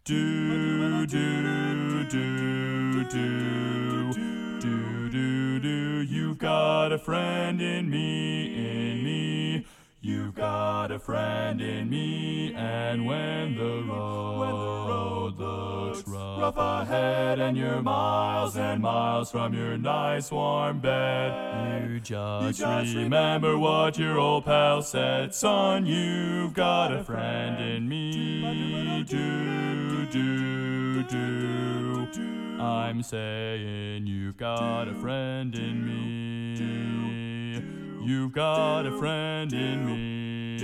Do, do, do, do, do, do, do. You've got a friend in me. You've got a friend in me. And when the road looks rough ahead and you're miles and miles from your nice warm bed, you just remember what your old pal said. Son, you've got a friend in me. Do, do, do. I'm saying you've got a friend in me. You've got a friend in me.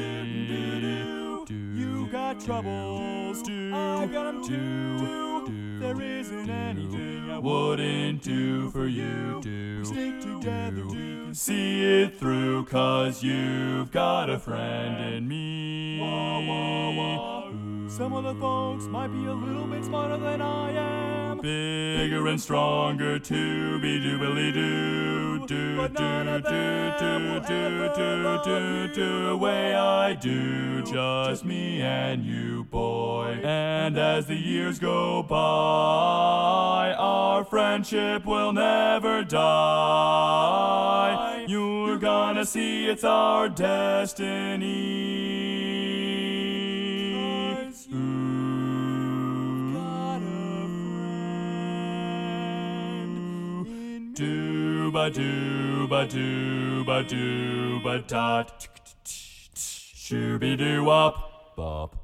You got troubles too. I got them too. There isn't anything I wouldn't do for you. We stick together, we can see it through, 'cause you've got a friend in me. Some of the folks might be a little bit smarter than I am, bigger and stronger to be doobly-doo, do, do, do, way I do, just me and you, boy. And as the years go by, our friendship will never die. You're gonna see it's our destiny. Dooba dooba dot, shooby doo wop bop.